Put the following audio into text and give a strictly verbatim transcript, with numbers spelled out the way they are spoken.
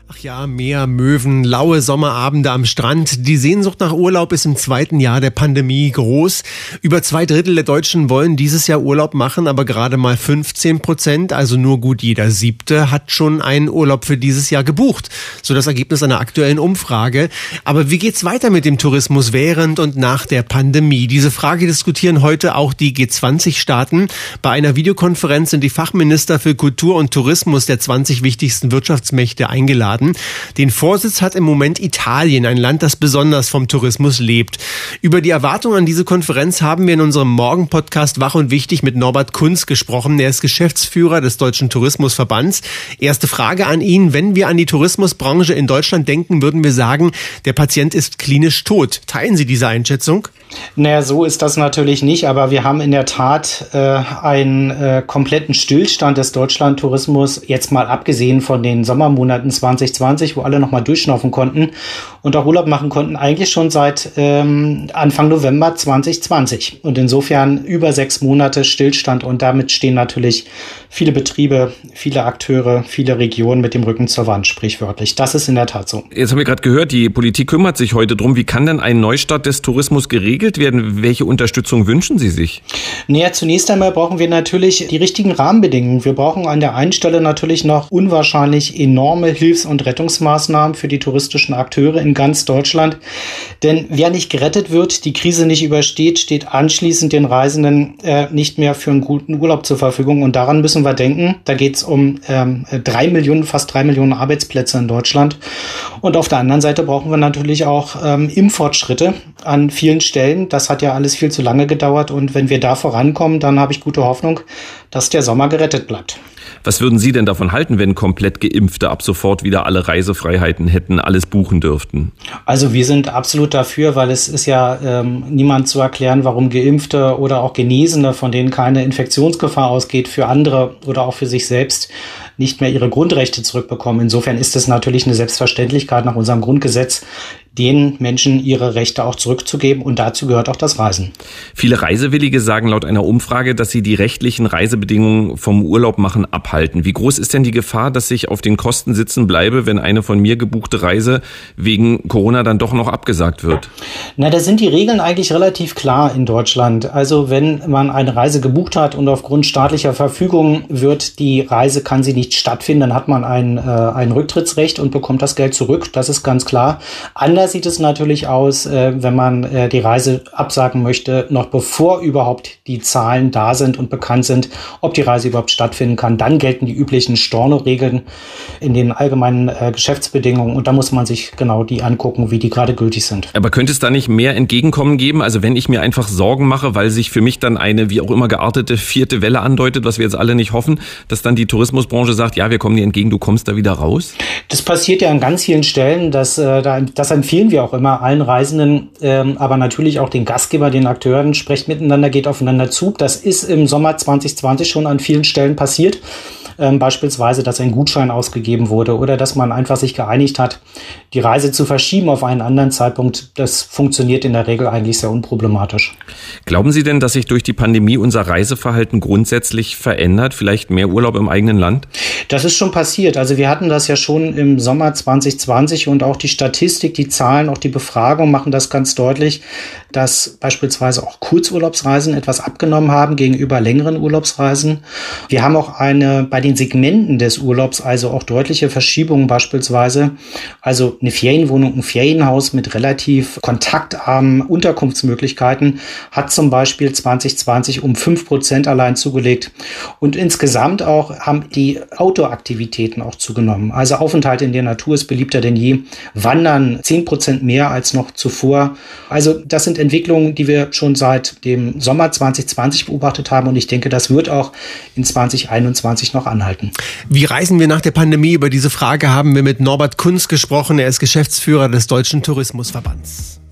Ach ja, Meer, Möwen, laue Sommerabende am Strand. Die Sehnsucht nach Urlaub ist im zweiten Jahr der Pandemie groß. Über zwei Drittel der Deutschen wollen dieses Jahr Urlaub machen, aber gerade mal fünfzehn Prozent, also nur gut jeder Siebte, hat schon einen Urlaub für dieses Jahr gebucht. So das Ergebnis einer aktuellen Umfrage. Aber wie geht's weiter mit dem Tourismus während und nach der Pandemie? Diese Frage diskutieren heute auch die G zwanzig Staaten. Bei einer Videokonferenz sind die Fachminister für Kultur und Tourismus der zwanzig wichtigsten Wirtschaftsmächte eingeladen. Den Vorsitz hat im Moment Italien, ein Land, das besonders vom Tourismus lebt. Über die Erwartungen an diese Konferenz haben wir in unserem Morgen-Podcast Wach und Wichtig mit Norbert Kunz gesprochen. Er ist Geschäftsführer des Deutschen Tourismusverbands. Erste Frage an ihn. Wenn wir an die Tourismusbranche in Deutschland denken, würden wir sagen, der Patient ist klinisch tot. Teilen Sie diese Einschätzung? Naja, so ist das natürlich nicht, aber wir haben in der Tat äh, einen äh, kompletten Stillstand des Deutschlandtourismus, jetzt mal abgesehen von den Sommermonaten zwanzig zwanzig, wo alle nochmal durchschnaufen konnten und auch Urlaub machen konnten, eigentlich schon seit ähm, Anfang November zwanzig zwanzig. Und insofern über sechs Monate Stillstand und damit stehen natürlich viele Betriebe, viele Akteure, viele Regionen mit dem Rücken zur Wand, sprichwörtlich. Das ist in der Tat so. Jetzt haben wir gerade gehört, die Politik kümmert sich heute drum. Wie kann denn ein Neustart des Tourismus geregelt werden? Welche Unterstützung wünschen Sie sich? Naja, zunächst einmal brauchen wir natürlich die richtigen Rahmenbedingungen. Wir brauchen an der einen Stelle natürlich noch unwahrscheinlich enorme Hilfs- und Rettungsmaßnahmen für die touristischen Akteure in ganz Deutschland. Denn wer nicht gerettet wird, die Krise nicht übersteht, steht anschließend den Reisenden äh, nicht mehr für einen guten Urlaub zur Verfügung. Und daran müssen wir denken. Da geht es um ähm, drei Millionen, fast drei Millionen Arbeitsplätze in Deutschland. Und auf der anderen Seite brauchen wir natürlich auch ähm, Impffortschritte an vielen Stellen. Das hat ja alles viel zu lange gedauert. Und wenn wir da vorankommen, dann habe ich gute Hoffnung, dass der Sommer gerettet bleibt. Was würden Sie denn davon halten, wenn komplett Geimpfte ab sofort wieder alle Reisefreiheiten hätten, alles buchen dürften? Also wir sind absolut dafür, weil es ist ja ähm, niemand zu erklären, warum Geimpfte oder auch Genesene, von denen keine Infektionsgefahr ausgeht, für andere oder auch für sich selbst nicht mehr ihre Grundrechte zurückbekommen. Insofern ist es natürlich eine Selbstverständlichkeit nach unserem Grundgesetz, den Menschen ihre Rechte auch zurückzugeben. Und dazu gehört auch das Reisen. Viele Reisewillige sagen laut einer Umfrage, dass sie die rechtlichen Reisebedingungen vom Urlaub machen abhalten. Wie groß ist denn die Gefahr, dass ich auf den Kosten sitzen bleibe, wenn eine von mir gebuchte Reise wegen Corona dann doch noch abgesagt wird? Na, da sind die Regeln eigentlich relativ klar in Deutschland. Also wenn man eine Reise gebucht hat und aufgrund staatlicher Verfügung wird die Reise, kann sie nicht stattfinden, dann hat man ein, äh, ein Rücktrittsrecht und bekommt das Geld zurück. Das ist ganz klar. Anders sieht es natürlich aus, äh, wenn man äh, die Reise absagen möchte, noch bevor überhaupt die Zahlen da sind und bekannt sind, ob die Reise überhaupt stattfinden kann. Dann gelten die üblichen Storno-Regeln in den allgemeinen äh, Geschäftsbedingungen und da muss man sich genau die angucken, wie die gerade gültig sind. Aber könnte es da nicht mehr Entgegenkommen geben? Also wenn ich mir einfach Sorgen mache, weil sich für mich dann eine wie auch immer geartete vierte Welle andeutet, was wir jetzt alle nicht hoffen, dass dann die Tourismusbranche sagt, ja, wir kommen dir entgegen, du kommst da wieder raus? Das passiert ja an ganz vielen Stellen, dass, äh, da, das empfehlen wir auch immer allen Reisenden, ähm, aber natürlich auch den Gastgeber, den Akteuren, sprecht miteinander, geht aufeinander zu. Das ist im Sommer zwanzig zwanzig schon an vielen Stellen passiert. Ähm, beispielsweise, dass ein Gutschein ausgegeben wurde oder dass man einfach sich geeinigt hat, die Reise zu verschieben auf einen anderen Zeitpunkt. Das funktioniert in der Regel eigentlich sehr unproblematisch. Glauben Sie denn, dass sich durch die Pandemie unser Reiseverhalten grundsätzlich verändert? Vielleicht mehr Urlaub im eigenen Land? Das ist schon passiert. Also wir hatten das ja schon im Sommer zwanzig zwanzig und auch die Statistik, die Zahlen, auch die Befragung machen das ganz deutlich, dass beispielsweise auch Kurzurlaubsreisen etwas abgenommen haben gegenüber längeren Urlaubsreisen. Wir haben auch eine bei den Segmenten des Urlaubs also auch deutliche Verschiebungen beispielsweise. Also eine Ferienwohnung, ein Ferienhaus mit relativ kontaktarmen Unterkunftsmöglichkeiten hat zum Beispiel zwanzig zwanzig um fünf Prozent allein zugelegt. Und insgesamt auch haben die Outdoor-Aktivitäten auch zugenommen. Also Aufenthalt in der Natur ist beliebter denn je. Wandern zehn Prozent mehr als noch zuvor. Also das sind Entwicklungen, die wir schon seit dem Sommer zwanzig zwanzig beobachtet haben. Und ich denke, das wird auch in zwanzig einundzwanzig noch anhalten. Wie reisen wir nach der Pandemie? Über diese Frage haben wir mit Norbert Kunz gesprochen. Er ist Geschäftsführer des Deutschen Tourismusverbands.